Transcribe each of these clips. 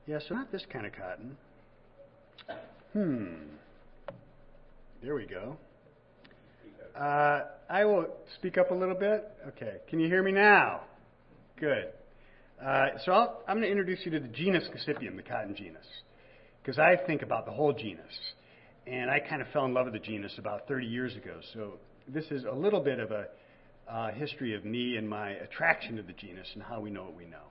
Yeah, so not this kind of cotton. There we go. I will speak up a little bit. Okay, can you hear me now? Good. So I'm going to introduce you to the genus Gossypium, the cotton genus, because I think about the whole genus. And I kind of fell in love with the genus about 30 years ago. So this is a little bit of a history of me and my attraction to the genus and how we know what we know.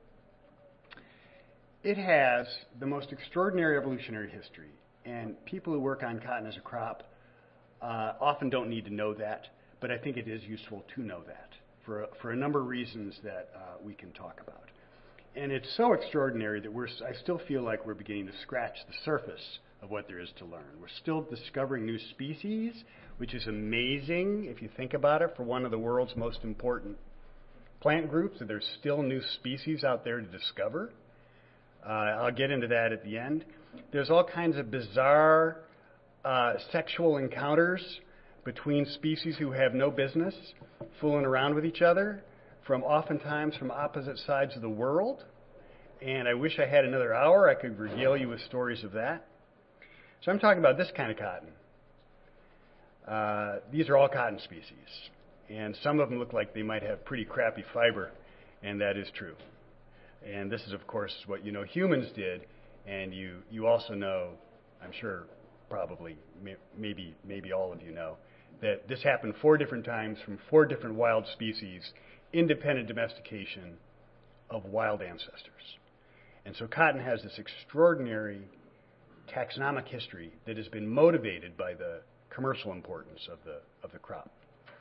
It has the most extraordinary evolutionary history, and people who work on cotton as a crop often don't need to know that, but I think it is useful to know that for a number of reasons that we can talk about. And it's so extraordinary that I still feel like we're beginning to scratch the surface of what there is to learn. We're still discovering new species, which is amazing if you think about it for one of the world's most important plant groups, that there's still new species out there to discover. I'll get into that at the end. There's all kinds of bizarre sexual encounters between species who have no business fooling around with each other, oftentimes from opposite sides of the world. And I wish I had another hour. I could regale you with stories of that. So I'm talking about this kind of cotton. These are all cotton species. And some of them look like they might have pretty crappy fiber, and that is true. And this is, of course, what you know humans did, and you also know, I'm sure, probably, maybe all of you know, that this happened 4 different times from 4 different wild species, independent domestication of wild ancestors. And so cotton has this extraordinary taxonomic history that has been motivated by the commercial importance of the crop.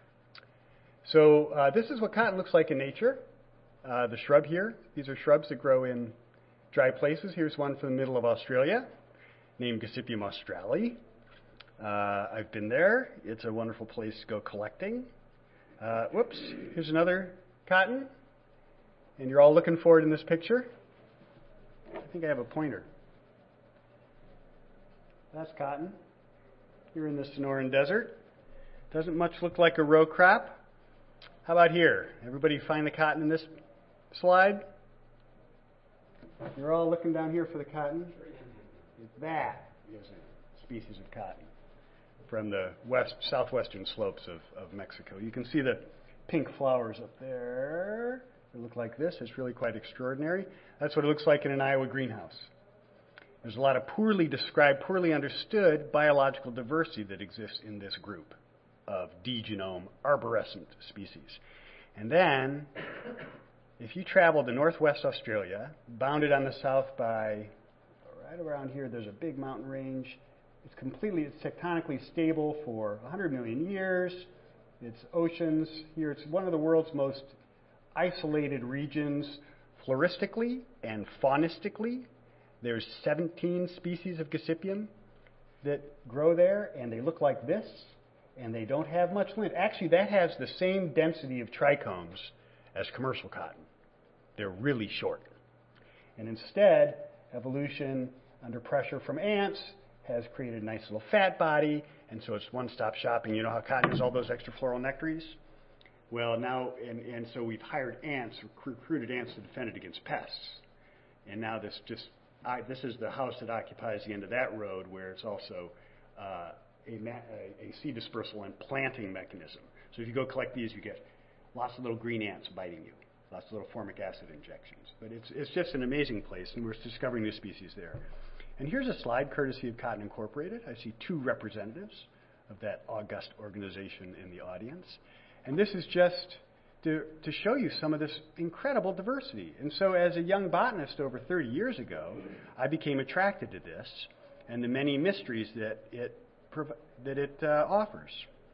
So this is what cotton looks like in nature. The shrub here, these are shrubs that grow in dry places. Here's one from the middle of Australia named Gossypium australe. I've been there. It's a wonderful place to go collecting. Here's another cotton. And you're all looking for it in this picture. I think I have a pointer. That's cotton. Here in the Sonoran Desert. Doesn't much look like a row crop. How about here? Everybody find the cotton in this slide? You're all looking down here for the cotton. That is a species of cotton from the southwestern slopes of Mexico. You can see the pink flowers up there. They look like this. It's really quite extraordinary. That's what it looks like in an Iowa greenhouse. There's a lot of poorly described, poorly understood biological diversity that exists in this group of D-genome arborescent species. And then, if you travel to northwest Australia, bounded on the south by, right around here, there's a big mountain range. It's tectonically stable for 100 million years. It's oceans. Here, it's one of the world's most isolated regions floristically and faunistically. There's 17 species of Gossypium that grow there, and they look like this, and they don't have much lint. Actually, that has the same density of trichomes as commercial cotton. They're really short. And instead, evolution under pressure from ants has created a nice little fat body, and so it's one-stop shopping. You know how cotton has all those extra floral nectaries? Well, now, and so we've hired ants, recruited ants to defend it against pests. And now this is the house that occupies the end of that road, where it's also a seed dispersal and planting mechanism. So if you go collect these, you get lots of little green ants biting you, lots of little formic acid injections. But it's just an amazing place, and we're discovering new species there. And here's a slide courtesy of Cotton Incorporated. I see 2 representatives of that august organization in the audience. And this is just to show you some of this incredible diversity. And so as a young botanist over 30 years ago, I became attracted to this and the many mysteries that it offers.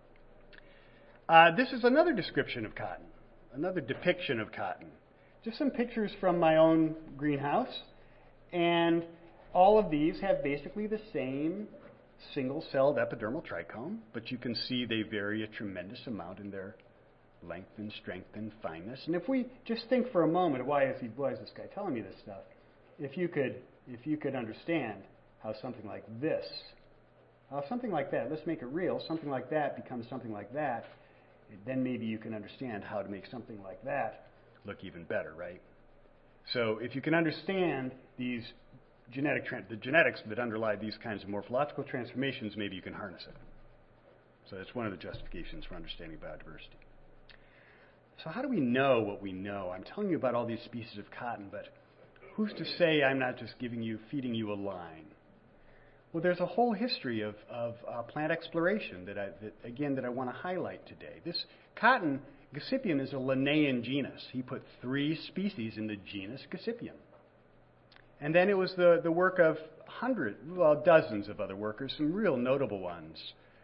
This is another description of cotton, another depiction of cotton. Just some pictures from my own greenhouse. And all of these have basically the same single-celled epidermal trichome, but you can see they vary a tremendous amount in their length and strength and fineness. And if we just think for a moment, why is this guy telling me this stuff? If you could understand how something like this, something like that, let's make it real, something like that becomes something like that, then maybe you can understand how to make something like that look even better, right? So if you can understand these the genetics that underlie these kinds of morphological transformations, maybe you can harness it. So that's one of the justifications for understanding biodiversity. So how do we know what we know? I'm telling you about all these species of cotton, but who's to say I'm not just feeding you a line? Well, there's a whole history of plant exploration that I want to highlight today. This cotton, Gossypium, is a Linnaean genus. He put 3 species in the genus Gossypium. And then it was the work of dozens of other workers, some real notable ones.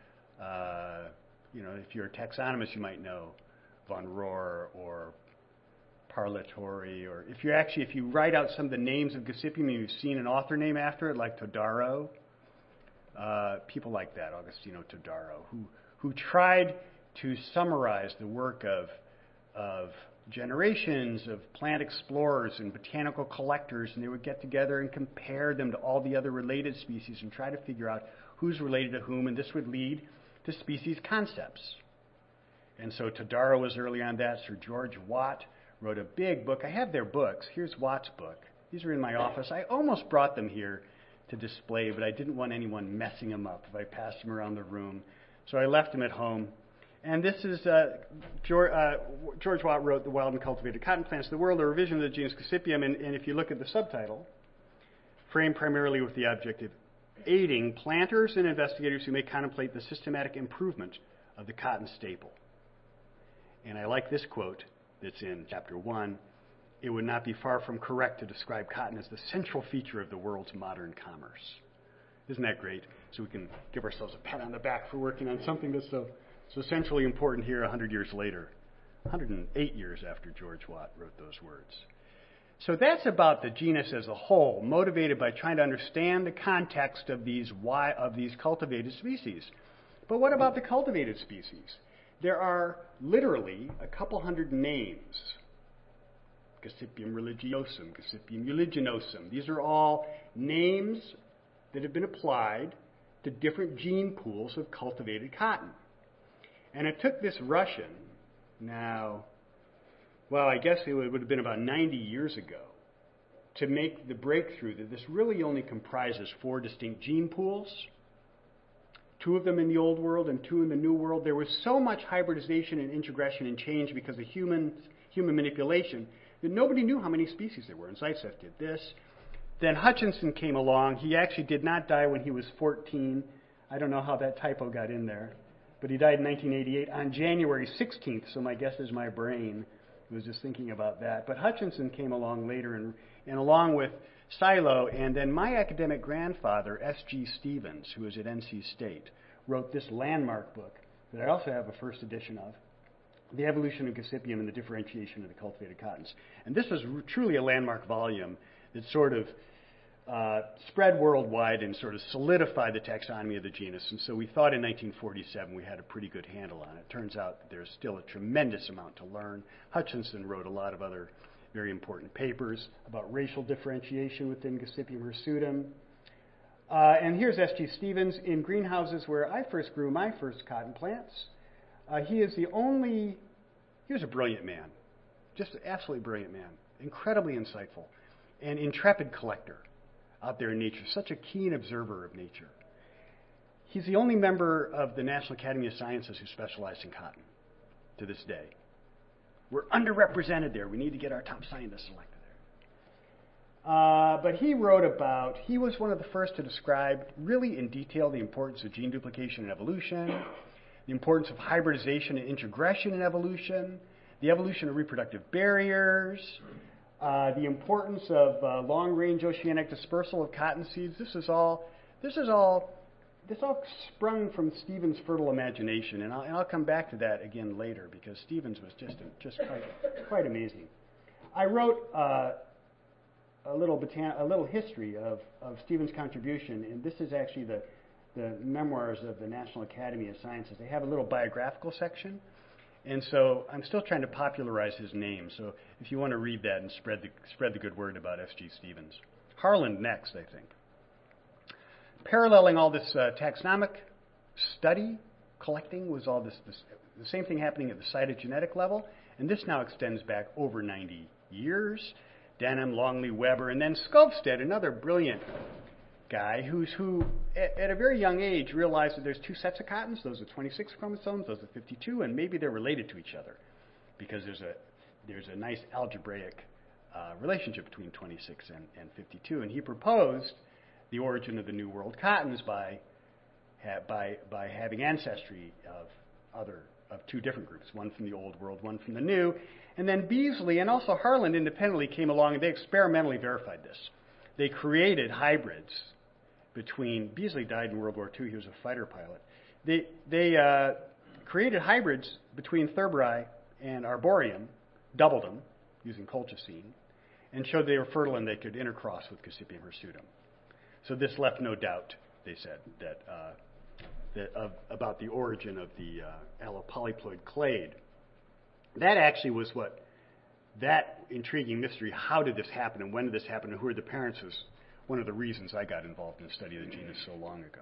If you're a taxonomist, you might know von Rohr or Parlatore, or if you write out some of the names of Gossypium and you've seen an author name after it, like Todaro, people like that, Agostino Todaro, who tried to summarize the work of generations of plant explorers and botanical collectors, and they would get together and compare them to all the other related species and try to figure out who's related to whom, and this would lead to species concepts. And so Todaro was early on that. Sir George Watt wrote a big book. I have their books. Here's Watt's book. These are in my office. I almost brought them here to display, but I didn't want anyone messing them up if I passed them around the room. So I left them at home. And this is George Watt wrote The Wild and Cultivated Cotton Plants of the World, a revision of the genus Gossypium. And if you look at the subtitle, framed primarily with the objective aiding planters and investigators who may contemplate the systematic improvement of the cotton staple. And I like this quote that's in chapter 1. It would not be far from correct to describe cotton as the central feature of the world's modern commerce. Isn't that great? So we can give ourselves a pat on the back for working on something that's so centrally important here 100 years later, 108 years after George Watt wrote those words. So that's about the genus as a whole, motivated by trying to understand the context of these cultivated species. But what about the cultivated species? There are literally a couple hundred names. Gossypium religiosum, Gossypium uliginosum. These are all names that have been applied to different gene pools of cultivated cotton. And it took this Russian, I guess it would have been about 90 years ago, to make the breakthrough that this really only comprises 4 distinct gene pools, 2 of them in the Old World and 2 in the New World. There was so much hybridization and integration and change because of human manipulation that nobody knew how many species there were. And Zaitsev did this. Then Hutchinson came along. He actually did not die when he was 14. I don't know how that typo got in there. But he died in 1988 on January 16th, so my guess is my brain was just thinking about that. But Hutchinson came along later, and along with Silo, and then my academic grandfather, S.G. Stevens, who was at NC State, wrote this landmark book that I also have a first edition of, The Evolution of Gossypium and the Differentiation of the Cultivated Cottons. And this was truly a landmark volume that sort of spread worldwide and sort of solidified the taxonomy of the genus. And so we thought in 1947 we had a pretty good handle on it. Turns out that there's still a tremendous amount to learn. Hutchinson wrote a lot of other very important papers about racial differentiation within Gossypium hirsutum. And here's S.G. Stevens in greenhouses where I first grew my first cotton plants. He was a brilliant man, just an absolutely brilliant man, incredibly insightful, and intrepid collector out there in nature, such a keen observer of nature. He's the only member of the National Academy of Sciences who specialized in cotton to this day. We're underrepresented there. We need to get our top scientists elected there. But he was one of the first to describe really in detail the importance of gene duplication in evolution, the importance of hybridization and integration in evolution, the evolution of reproductive barriers, the importance of long-range oceanic dispersal of cotton seeds. This all sprung from Stevens' fertile imagination, and I'll come back to that again later because Stevens was just quite amazing. I wrote a little history of Stevens' contribution, and this is actually the memoirs of the National Academy of Sciences. They have a little biographical section, and so I'm still trying to popularize his name. So if you want to read that and spread the good word about S.G. Stevens. Harland next, I think. Paralleling all this taxonomic study, collecting, was all the same thing happening at the cytogenetic level, and this now extends back over 90 years Denham, Longley, Weber, and then Skovstedt, another brilliant guy who at a very young age realized that there's two sets of cottons. Those are 26 chromosomes, those are 52, and maybe they're related to each other because there's a nice algebraic relationship between 26 and 52. And he proposed the origin of the New World cottons by having ancestry of two different groups, one from the Old World, one from the New. And then Beasley and also Harland independently came along and they experimentally verified this. They created hybrids between, Beasley died in World War II, he was a fighter pilot. They created hybrids between Thurberi and Arboreum, doubled them using colchicine, and showed they were fertile and they could intercross with Gossypium hirsutum. So this left no doubt, they said, about the origin of the allopolyploid clade. That actually was that intriguing mystery, how did this happen and when did this happen and who are the parents, was one of the reasons I got involved in the study of the genus so long ago.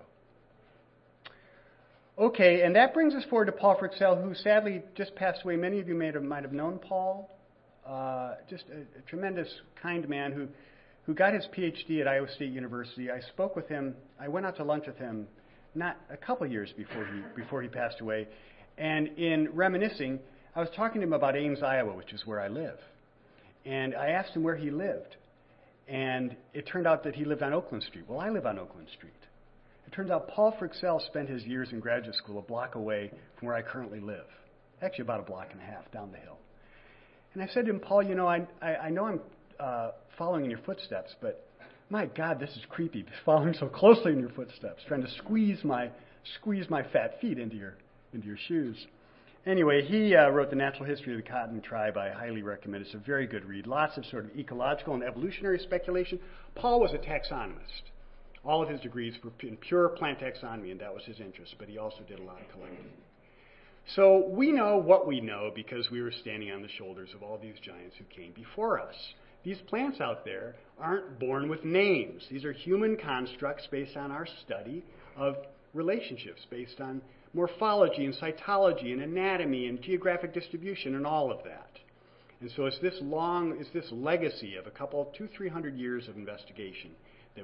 Okay, and that brings us forward to Paul Fryxell, who sadly just passed away. Many of you might have known Paul. Just a tremendous, kind man who got his PhD at Iowa State University. I spoke with him. I went out to lunch with him not a couple years before he passed away. And in reminiscing, I was talking to him about Ames, Iowa, which is where I live. And I asked him where he lived. And it turned out that he lived on Oakland Street. Well, I live on Oakland Street. It turns out Paul Fryxell spent his years in graduate school a block away from where I currently live. Actually, about a block and a half down the hill. And I said to him, Paul, you know, I know I'm following in your footsteps, but my God, this is creepy, following so closely in your footsteps, trying to squeeze my fat feet into your shoes. Anyway, he wrote The Natural History of the Cotton Tribe. I highly recommend it. It's a very good read. Lots of sort of ecological and evolutionary speculation. Paul was a taxonomist. All of his degrees were in pure plant taxonomy, and that was his interest, but he also did a lot of collecting. So we know what we know because we were standing on the shoulders of all these giants who came before us. These plants out there aren't born with names. These are human constructs based on our study of relationships, based on morphology and cytology and anatomy and geographic distribution and all of that. And so it's this legacy of 200-300 years of investigation that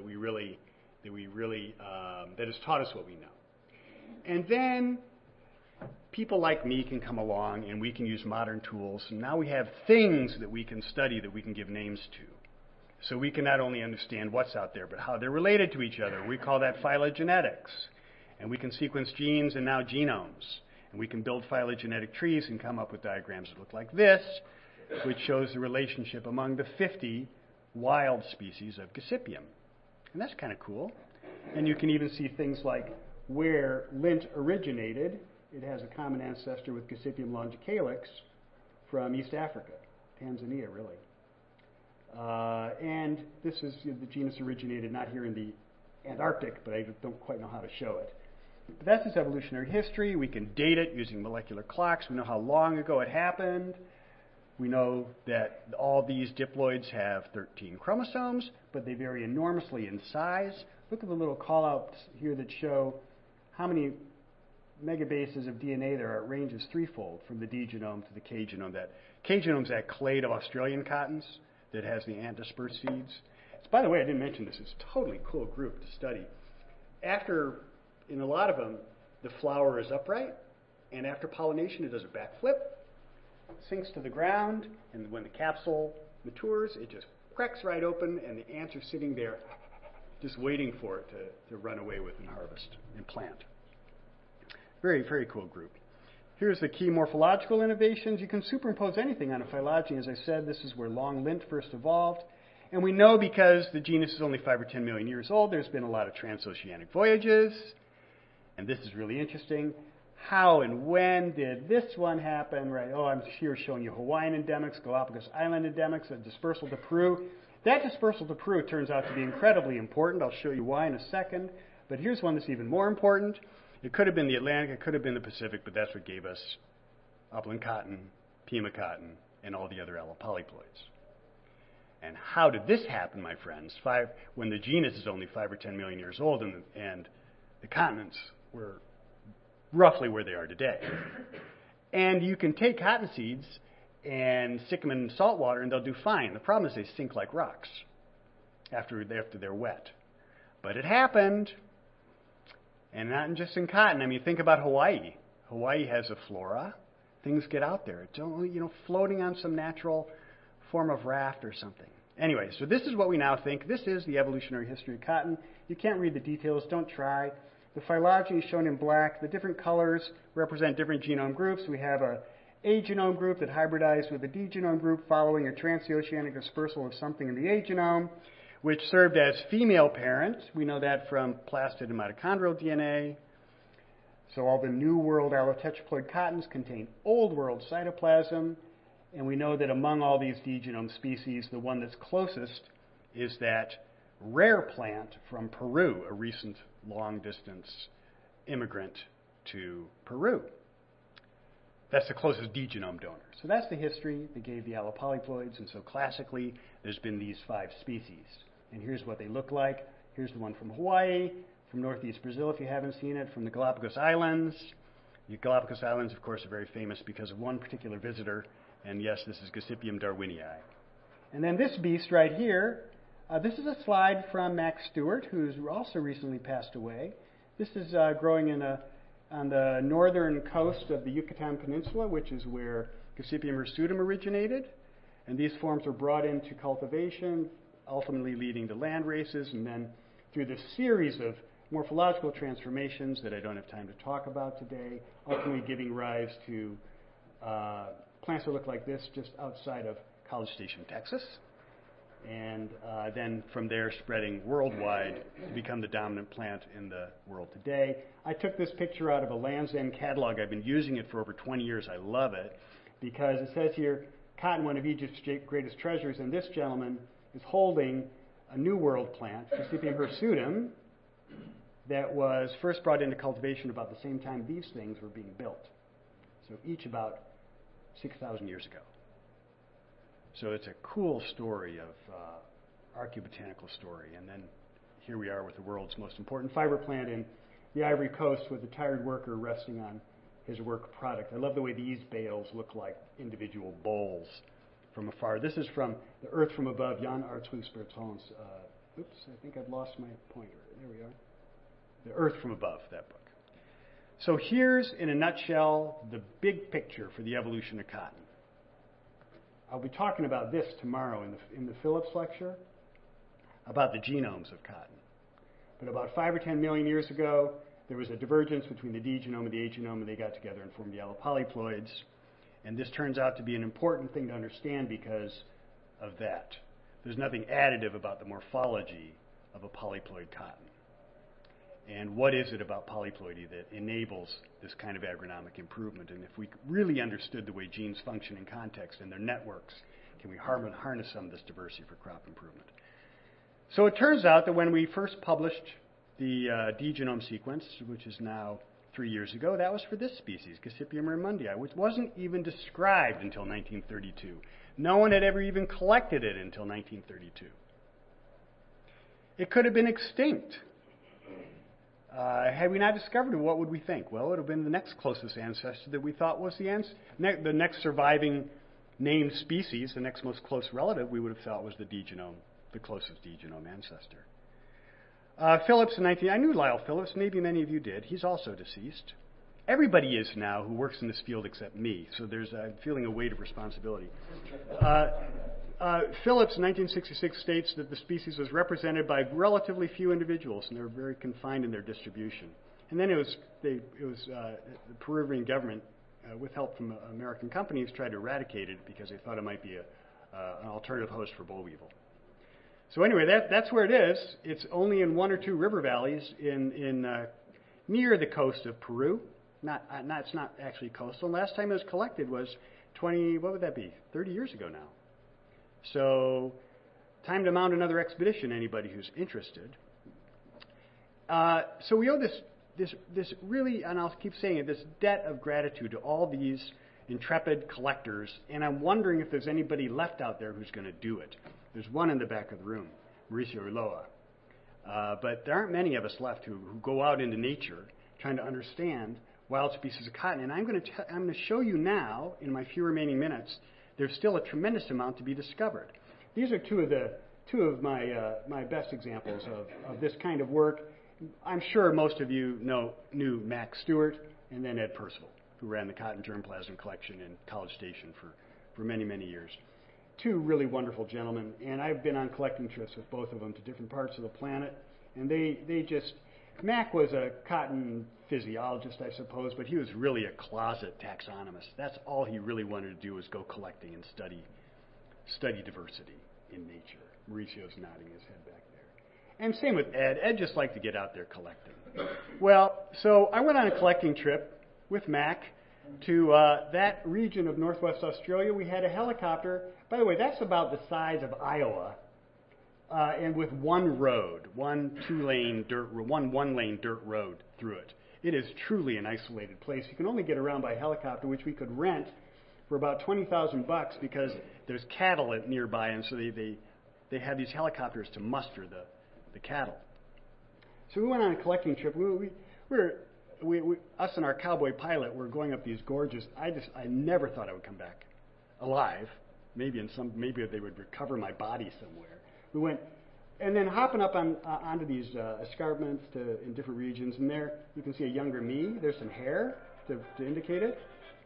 has taught us what we know. And then people like me can come along and we can use modern tools. And now we have things that we can study that we can give names to. So we can not only understand what's out there, but how they're related to each other. We call that phylogenetics. And we can sequence genes and now genomes. And we can build phylogenetic trees and come up with diagrams that look like this, which shows the relationship among the 50 wild species of Gossypium. And that's kind of cool. And you can even see things like where lint originated. It has a common ancestor with Gossypium longicalix from East Africa, Tanzania, really. And this is the genus originated not here in the Antarctic, but I don't quite know how to show it. But that's its evolutionary history. We can date it using molecular clocks. We know how long ago it happened. We know that all these diploids have 13 chromosomes, but they vary enormously in size. Look at the little call-outs here that show how many megabases of DNA there are. It ranges threefold from the D genome to the K genome. That K genome is that clade of Australian cottons that has the ant-dispersed seeds. It's, by the way, I didn't mention this. It's a totally cool group to study. In a lot of them, the flower is upright, and after pollination, it does a backflip, sinks to the ground, and when the capsule matures, it just cracks right open, and the ants are sitting there just waiting for it to run away with and harvest and plant. Very, very cool group. Here's the key morphological innovations. You can superimpose anything on a phylogeny. As I said, this is where long lint first evolved. And we know because the genus is only 5 or 10 million years old, there's been a lot of transoceanic voyages. And this is really interesting. How and when did this one happen? Right. Oh, I'm here showing you Hawaiian endemics, Galapagos Island endemics, a dispersal to Peru. That dispersal to Peru turns out to be incredibly important. I'll show you why in a second. But here's one that's even more important. It could have been the Atlantic, it could have been the Pacific, but that's what gave us upland cotton, Pima cotton, and all the other allopolyploids. And how did this happen, my friends, when the genus is only 5 or 10 million years old and the continents were roughly where they are today? And you can take cotton seeds and stick them in salt water and they'll do fine. The problem is they sink like rocks after they're wet. But it happened, and not just in cotton. I mean, think about Hawaii. Hawaii has a flora. Things get out there. It's only, floating on some natural form of raft or something. Anyway, so this is what we now think. This is the evolutionary history of cotton. You can't read the details. Don't try. The phylogeny is shown in black. The different colors represent different genome groups. We have a genome group that hybridized with a D genome group following a transoceanic dispersal of something in the A genome, which served as female parent. We know that from plastid and mitochondrial DNA. So all the New World allotetraploid cottons contain Old World cytoplasm, and we know that among all these D genome species, the one that's closest is that rare plant from Peru, a recent long-distance immigrant to Peru. That's the closest D genome donor. So that's the history that gave the allopolyploids, and so classically, there's been these 5 species. And here's what they look like. Here's the one from Hawaii, from northeast Brazil, if you haven't seen it, from the Galapagos Islands. The Galapagos Islands, of course, are very famous because of one particular visitor, and yes, this is Gossypium darwinii. And then this beast right here, this is a slide from Max Stewart, who's also recently passed away. This is growing on the northern coast of the Yucatan Peninsula, which is where Gossypium hirsutum originated. And these forms were brought into cultivation, ultimately leading to land races, and then through this series of morphological transformations that I don't have time to talk about today, ultimately giving rise to plants that look like this just outside of College Station, Texas. And then from there spreading worldwide to become the dominant plant in the world today. I took this picture out of a Land's End catalog. I've been using it for over 20 years. I love it because it says here, cotton, one of Egypt's greatest treasures, and this gentleman is holding a New World plant, Gossypium hirsutum, that was first brought into cultivation about the same time these things were being built. So each about 6,000 years ago. So it's a cool story of archaeobotanical story. And then here we are with the world's most important fiber plant in the Ivory Coast with a tired worker resting on his work product. I love the way these bales look like individual bowls from afar. This is from The Earth from Above, Jan Artsluis Bertons. Oops, I think I've lost my pointer. There we are. The Earth from Above, that book. So here's, in a nutshell, the big picture for the evolution of cotton. I'll be talking about this tomorrow in the Phillips lecture, about the genomes of cotton. But about 5 or 10 million years ago, there was a divergence between the D genome and the A genome, and they got together and formed the allopolyploids. And this turns out to be an important thing to understand because of that. There's nothing additive about the morphology of a polyploid cotton. And what is it about polyploidy that enables this kind of agronomic improvement? And if we really understood the way genes function in context and their networks, can we harness some of this diversity for crop improvement? So it turns out that when we first published the D genome sequence, which is now 3 years ago, that was for this species, Gossypium raymondii, which wasn't even described until 1932. No one had ever even collected it until 1932. It could have been extinct. Had we not discovered it, what would we think? Well, it would have been the next closest ancestor that we thought was the next surviving named species, the next most close relative we would have thought was the D genome, the closest D genome ancestor. Phillips in I knew Lyle Phillips, maybe many of you did. He's also deceased. Everybody is now who works in this field except me, so I'm feeling a weight of responsibility. Phillips in 1966 states that the species was represented by relatively few individuals, and they were very confined in their distribution. And then the Peruvian government, with help from American companies, tried to eradicate it because they thought it might be an alternative host for boll weevil. So anyway, that's where it is. It's only in 1 or 2 river valleys near the coast of Peru. It's not actually coastal. And last time it was collected was 30 years ago now. So time to mount another expedition, anybody who's interested. So we owe this really, and I'll keep saying it, this debt of gratitude to all these intrepid collectors, and I'm wondering if there's anybody left out there who's going to do it. There's one in the back of the room, Mauricio Ulloa. But there aren't many of us left who go out into nature trying to understand wild species of cotton. And I'm going to show you now, in my few remaining minutes, there's still a tremendous amount to be discovered. These are two of my best examples of this kind of work. I'm sure most of you knew Max Stewart and then Ed Percival, who ran the cotton germplasm collection in College Station for many, many years. Two really wonderful gentlemen, and I've been on collecting trips with both of them to different parts of the planet, and Mac was a cotton physiologist, I suppose, but he was really a closet taxonomist. That's all he really wanted to do, was go collecting and study diversity in nature. Mauricio's nodding his head back there. And same with Ed. Ed just liked to get out there collecting. Well, so I went on a collecting trip with Mac to that region of northwest Australia. We had a helicopter. By the way, that's about the size of Iowa, and with one road, one one-lane dirt road through it. It is truly an isolated place. You can only get around by helicopter, which we could rent for about $20,000 because there's cattle nearby, and so they have these helicopters to muster the cattle. So we went on a collecting trip. Us and our cowboy pilot were going up these gorges. I never thought I would come back alive. Maybe they would recover my body somewhere. We went, and then hopping up onto these escarpments in different regions, and there you can see a younger me. There's some hair to indicate it.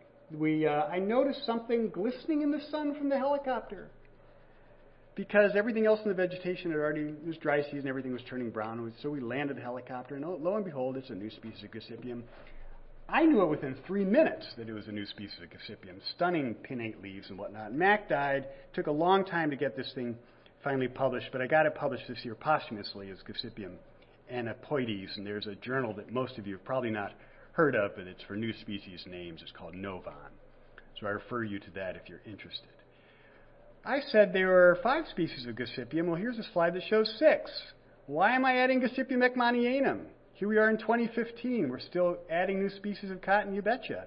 I noticed something glistening in the sun from the helicopter, because everything else in the vegetation it was dry season, everything was turning brown. So we landed the helicopter, and lo and behold, it's a new species of Gossypium. I knew it within 3 minutes that it was a new species of Gossypium, stunning pinnate leaves and whatnot. Mac died. Took a long time to get this thing finally published, but I got it published this year posthumously as Gossypium aneuploides, and there's a journal that most of you have probably not heard of, but it's for new species names. It's called Novon. So I refer you to that if you're interested. I said there were 5 species of Gossypium. Well, here's a slide that shows 6. Why am I adding Gossypium ekmanianum? Here we are in 2015. We're still adding new species of cotton, you betcha.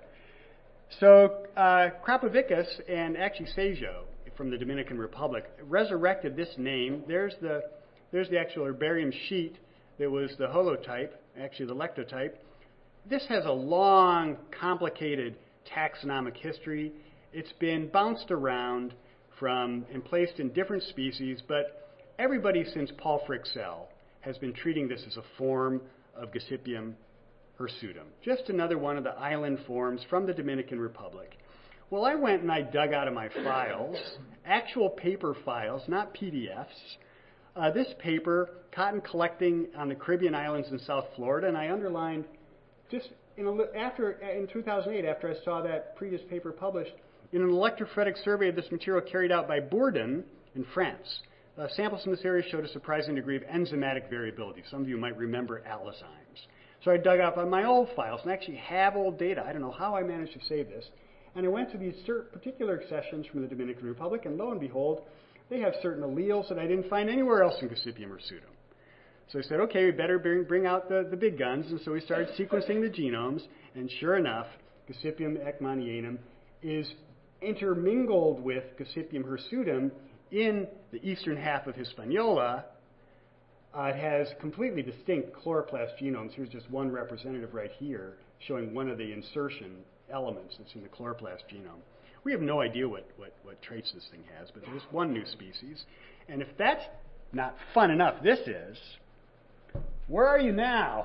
So Crapovicus and actually Sejo from the Dominican Republic resurrected this name. There's the actual herbarium sheet that was the holotype, actually the lectotype. This has a long, complicated taxonomic history. It's been bounced around and placed in different species, but everybody since Paul Fryxell has been treating this as a form of Gossypium hirsutum, just another one of the island forms from the Dominican Republic. Well, I went and I dug out of my files, actual paper files, not PDFs, this paper, Cotton Collecting on the Caribbean Islands in South Florida, and I underlined just in 2008, after I saw that previous paper published, in an electrophoretic survey of this material carried out by Bourdon in France, samples from this area showed a surprising degree of enzymatic variability. Some of you might remember Allozymes. So I dug up on my old files and actually have old data. I don't know how I managed to save this. And I went to these particular accessions from the Dominican Republic, and lo and behold, they have certain alleles that I didn't find anywhere else in Gossypium hirsutum. So I said, okay, we better bring out the big guns. And so we started sequencing the genomes, and sure enough, Gossypium ekmanianum is intermingled with Gossypium hirsutum in the eastern half of Hispaniola. It has completely distinct chloroplast genomes. Here's just one representative right here showing one of the insertion elements that's in the chloroplast genome. We have no idea what traits this thing has, but there's one new species. And if that's not fun enough, this is. Where are you now?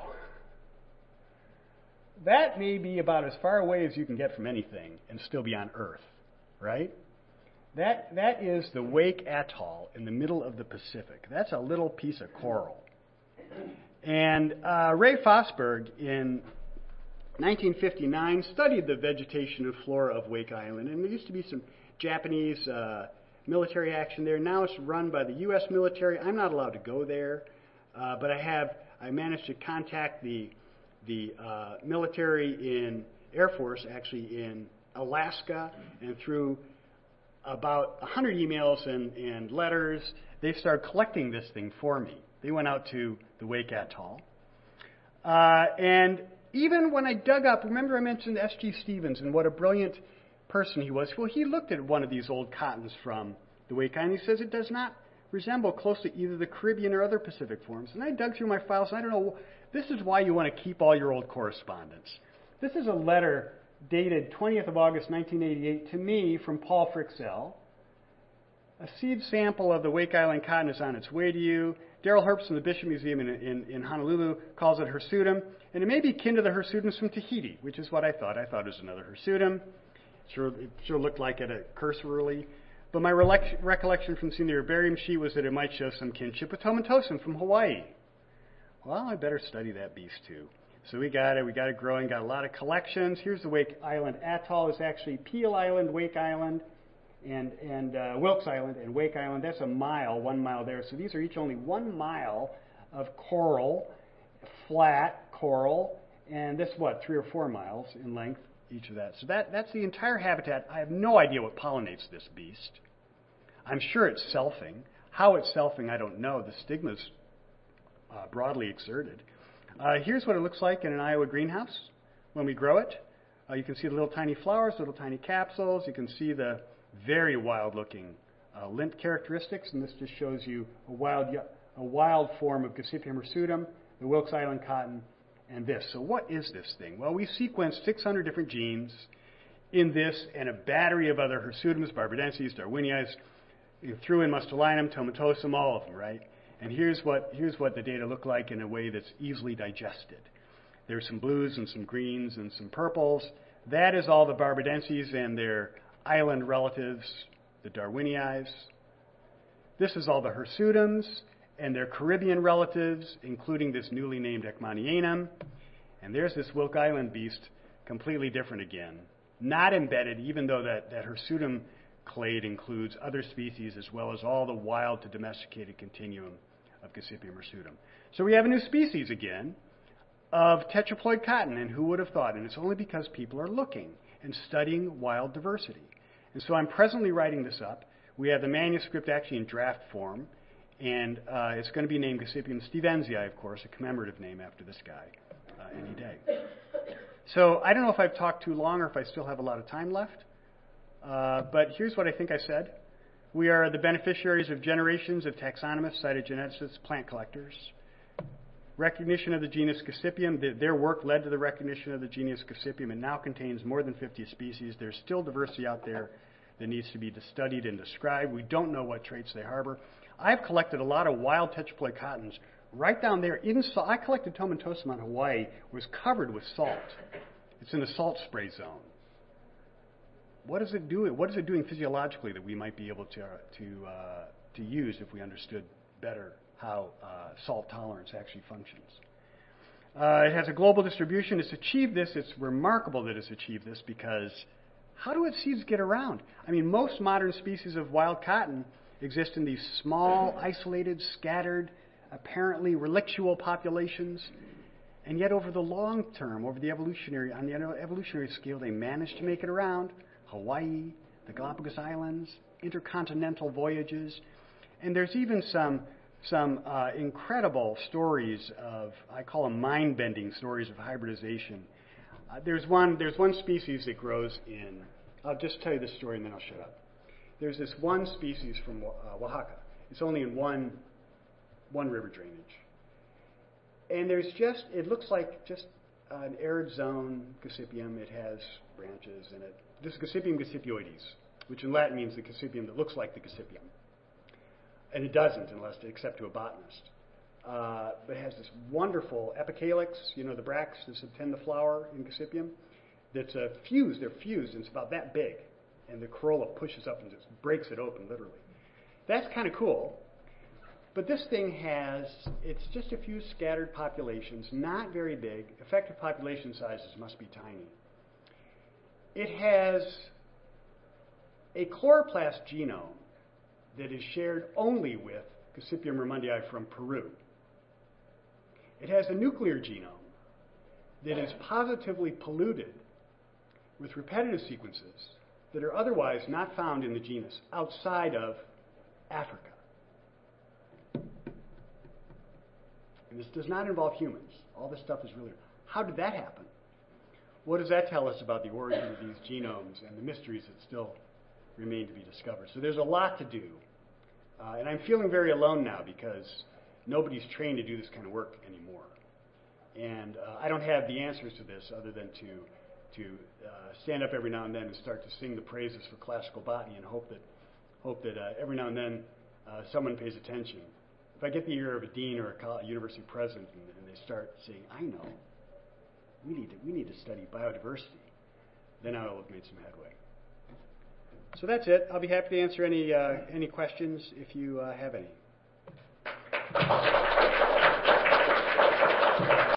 That may be about as far away as you can get from anything and still be on Earth, right? That is the Wake Atoll in the middle of the Pacific. That's a little piece of coral. And Ray Fosberg in 1959 studied the vegetation and flora of Wake Island. And there used to be some Japanese military action there. Now it's run by the U.S. military. I'm not allowed to go there, but I managed to contact the military in Air Force, actually in Alaska, and through about 100 emails and letters, they started collecting this thing for me. They went out to the Wake Atoll. And even when I dug up, remember I mentioned S.G. Stevens and what a brilliant person he was. Well, he looked at one of these old cottons from the Wake Island. He says it does not resemble closely either the Caribbean or other Pacific forms. And I dug through my files, and I don't know, this is why you want to keep all your old correspondence. This is a letter dated 20th of August 1988 to me from Paul Frixell. A seed sample of the Wake Island cotton is on its way to you. Daryl Herbst from the Bishop Museum in Honolulu calls it hirsutum, and it may be kin to the hirsutums from Tahiti, which is what I thought. I thought it was another hirsutum. It sure looked like it cursorily. But my recollection from seeing the herbarium sheet was that it might show some kinship with tomentosum from Hawaii. Well, I better study that beast too. So we got it growing, got a lot of collections. Here's the Wake Island Atoll. It's actually Peel Island, Wake Island, and Wilkes Island and Wake Island. That's a mile, 1 mile there. So these are each only 1 mile of coral, flat coral, and this, 3 or 4 miles in length, each of that. So that's the entire habitat. I have no idea what pollinates this beast. I'm sure it's selfing. How it's selfing, I don't know. The stigma's broadly exerted. Here's what it looks like in an Iowa greenhouse when we grow it. You can see the little tiny flowers, little tiny capsules. You can see the very wild-looking lint characteristics, and this just shows you a wild form of Gossypium hirsutum, the Wilkes Island cotton, and this. So what is this thing? Well, we sequenced 600 different genes in this and a battery of other hirsutums, barbadenses, darwinii, threw in mustelinum, tomentosum, all of them, right? And here's what the data look like in a way that's easily digested. There's some blues and some greens and some purples. That is all the barbadenses and their island relatives, the darwinii. This is all the hirsutums and their Caribbean relatives, including this newly named Ekmanianum. And there's this Wilkes Island beast, completely different again. Not embedded, even though that hirsutum clade includes other species as well as all the wild to domesticated continuum of Gossypium hirsutum. So we have a new species again of tetraploid cotton, and who would have thought? And it's only because people are looking and studying wild diversity. And so I'm presently writing this up. We have the manuscript actually in draft form, and it's going to be named Gossypium stevensii, of course, a commemorative name after this guy, any day. So I don't know if I've talked too long or if I still have a lot of time left. But here's what I think I said. We are the beneficiaries of generations of taxonomists, cytogeneticists, plant collectors. Recognition of the genus Gossypium. Their work led to the recognition of the genus Gossypium. It now contains more than 50 species. There's still diversity out there that needs to be studied and described. We don't know what traits they harbor. I've collected a lot of wild tetraploid cottons right down there. I collected tomentosum on Hawaii. It was covered with salt. It's in the salt spray zone. What is it doing? What is it doing physiologically that we might be able to use if we understood better how salt tolerance actually functions? It has a global distribution. It's achieved this. It's remarkable that it's achieved this because how do its seeds get around? I mean, most modern species of wild cotton exist in these small, isolated, scattered, apparently relictual populations, and yet over the long term, on the evolutionary scale, they managed to make it around. Hawaii, the Galapagos Islands, intercontinental voyages, and there's even some incredible stories of, I call them mind-bending stories of hybridization. There's one species that grows in. I'll just tell you this story and then I'll shut up. There's this one species from Oaxaca. It's only in one river drainage, and it looks like just an arid zone Gossypium. It has branches in it. This is Gossypium gossipioides, which in Latin means the Gossypium that looks like the Gossypium. And it doesn't, except to a botanist. But it has this wonderful epicalyx, the bracts that subtend the flower in Gossypium, that's fused. They're fused, and it's about that big. And the corolla pushes up and just breaks it open, literally. That's kind of cool. But this thing it's just a few scattered populations, not very big. Effective population sizes must be tiny. It has a chloroplast genome that is shared only with Gossypium remundii from Peru. It has a nuclear genome that is positively polluted with repetitive sequences that are otherwise not found in the genus outside of Africa. And this does not involve humans. All this stuff is really... How did that happen? What does that tell us about the origin of these genomes and the mysteries that still remain to be discovered? So there's a lot to do. And I'm feeling very alone now because nobody's trained to do this kind of work anymore. And I don't have the answers to this other than to stand up every now and then and start to sing the praises for classical botany and hope that every now and then someone pays attention. If I get the ear of a dean or a university president and they start saying, I know, we need to study biodiversity, then I will have made some headway. So that's it. I'll be happy to answer any questions if you have any.